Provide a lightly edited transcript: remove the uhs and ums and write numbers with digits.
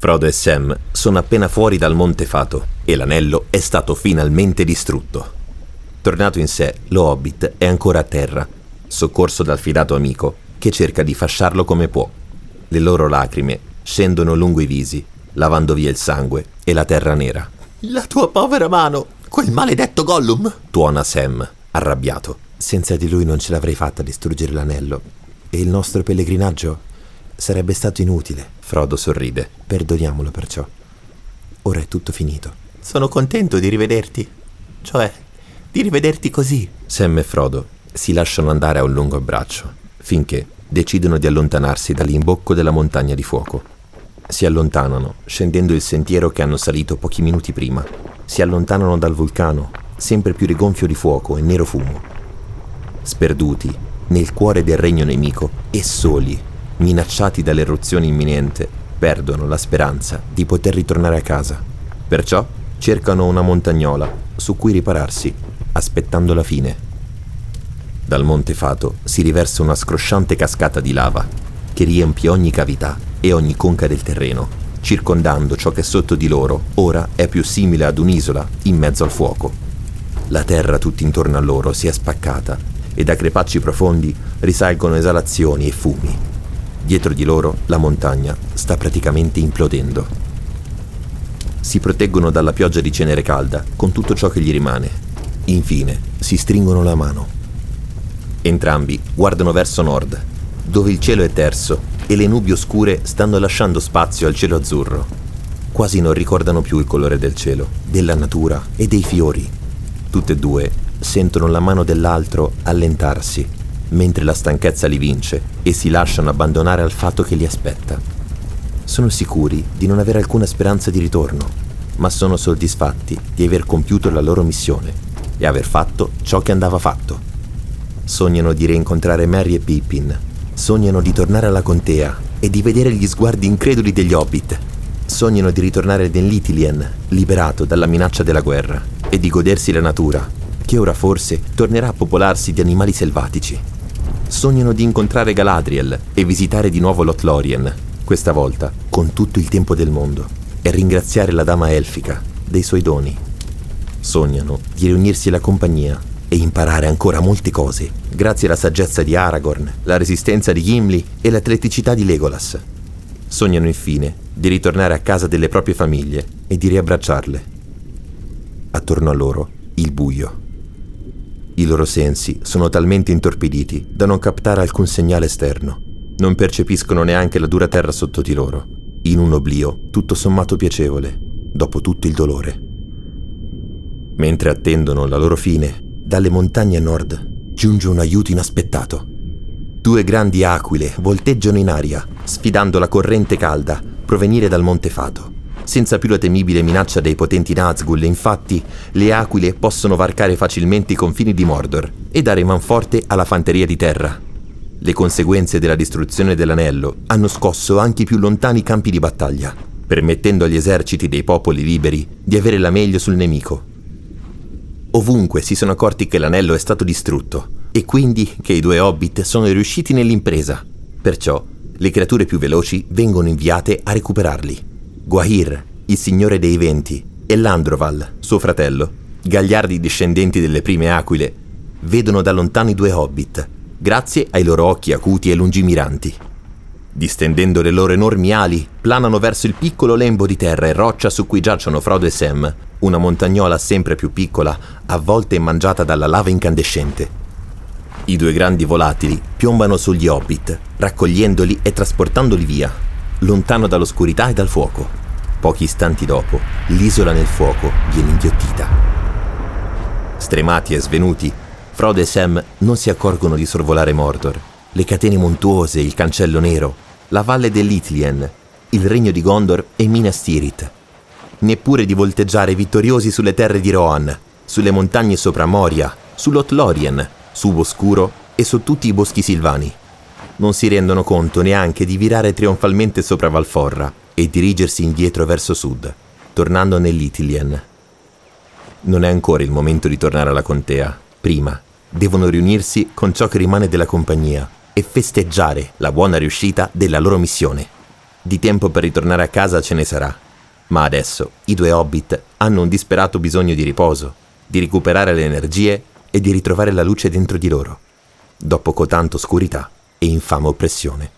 Frodo e Sam sono appena fuori dal Monte Fato e l'anello è stato finalmente distrutto. Tornato in sé, lo Hobbit è ancora a terra, soccorso dal fidato amico che cerca di fasciarlo come può. Le loro lacrime scendono lungo i visi, lavando via il sangue e la terra nera. La tua povera mano, quel maledetto Gollum! Tuona Sam, arrabbiato. Senza di lui non ce l'avrei fatta a distruggere l'anello e il nostro pellegrinaggio sarebbe stato inutile. Frodo sorride. Perdoniamolo perciò. Ora è tutto finito. Sono contento di rivederti. Cioè, di rivederti così. Sam e Frodo si lasciano andare a un lungo abbraccio, finché decidono di allontanarsi dall'imbocco della montagna di fuoco. Si allontanano, scendendo il sentiero che hanno salito pochi minuti prima. Si allontanano dal vulcano, sempre più rigonfio di fuoco e nero fumo. Sperduti nel cuore del regno nemico e soli, minacciati dall'eruzione imminente, perdono la speranza di poter ritornare a casa. Perciò cercano una montagnola su cui ripararsi, aspettando la fine. Dal Monte Fato si riversa una scrosciante cascata di lava che riempie ogni cavità e ogni conca del terreno, circondando ciò che sotto di loro ora è più simile ad un'isola in mezzo al fuoco. La terra tutt'intorno a loro si è spaccata e da crepacci profondi risalgono esalazioni e fumi. Dietro di loro la montagna sta praticamente implodendo. Si proteggono dalla pioggia di cenere calda con tutto ciò che gli rimane. Infine si stringono la mano. Entrambi guardano verso nord, dove il cielo è terso e le nubi oscure stanno lasciando spazio al cielo azzurro. Quasi non ricordano più il colore del cielo, della natura e dei fiori. Tutte e due sentono la mano dell'altro allentarsi, mentre la stanchezza li vince e si lasciano abbandonare al fatto che li aspetta. Sono sicuri di non avere alcuna speranza di ritorno, ma sono soddisfatti di aver compiuto la loro missione e aver fatto ciò che andava fatto. Sognano di rincontrare Merry e Pippin, sognano di tornare alla contea e di vedere gli sguardi increduli degli Hobbit. Sognano di ritornare nell'Ithilien, liberato dalla minaccia della guerra, e di godersi la natura, che ora forse tornerà a popolarsi di animali selvatici. Sognano di incontrare Galadriel e visitare di nuovo Lothlórien, questa volta con tutto il tempo del mondo, e ringraziare la dama elfica dei suoi doni. Sognano di riunirsi alla compagnia e imparare ancora molte cose, grazie alla saggezza di Aragorn, la resistenza di Gimli e l'atleticità di Legolas. Sognano infine di ritornare a casa delle proprie famiglie e di riabbracciarle. Attorno a loro il buio. I loro sensi sono talmente intorpiditi da non captare alcun segnale esterno. Non percepiscono neanche la dura terra sotto di loro, in un oblio tutto sommato piacevole, dopo tutto il dolore. Mentre attendono la loro fine, dalle montagne a nord giunge un aiuto inaspettato. 2 grandi aquile volteggiano in aria, sfidando la corrente calda provenire dal Monte Fato. Senza più la temibile minaccia dei potenti Nazgûl, infatti, le aquile possono varcare facilmente i confini di Mordor e dare manforte alla fanteria di terra. Le conseguenze della distruzione dell'anello hanno scosso anche i più lontani campi di battaglia, permettendo agli eserciti dei popoli liberi di avere la meglio sul nemico. Ovunque si sono accorti che l'anello è stato distrutto e quindi che i 2 Hobbit sono riusciti nell'impresa. Perciò le creature più veloci vengono inviate a recuperarli. Gwaihir, il signore dei venti, e Landroval, suo fratello, gagliardi discendenti delle prime aquile, vedono da lontano i 2 Hobbit, grazie ai loro occhi acuti e lungimiranti. Distendendo le loro enormi ali, planano verso il piccolo lembo di terra e roccia su cui giacciono Frodo e Sam, una montagnola sempre più piccola, avvolta e mangiata dalla lava incandescente. I 2 grandi volatili piombano sugli Hobbit, raccogliendoli e trasportandoli via, lontano dall'oscurità e dal fuoco. Pochi istanti dopo, l'isola nel fuoco viene inghiottita. Stremati e svenuti, Frodo e Sam non si accorgono di sorvolare Mordor, le catene montuose, il cancello nero, la valle dell'Ithilien, il regno di Gondor e Minas Tirith. Neppure di volteggiare vittoriosi sulle terre di Rohan, sulle montagne sopra Moria, su Lothlórien, su Boscuro e su tutti i boschi silvani. Non si rendono conto neanche di virare trionfalmente sopra Valforra e dirigersi indietro verso sud, tornando nell'Ithilien. Non è ancora il momento di tornare alla contea. Prima devono riunirsi con ciò che rimane della compagnia e festeggiare la buona riuscita della loro missione. Di tempo per ritornare a casa ce ne sarà, ma adesso i due hobbit hanno un disperato bisogno di riposo, di recuperare le energie e di ritrovare la luce dentro di loro, dopo cotanta oscurità e infame oppressione.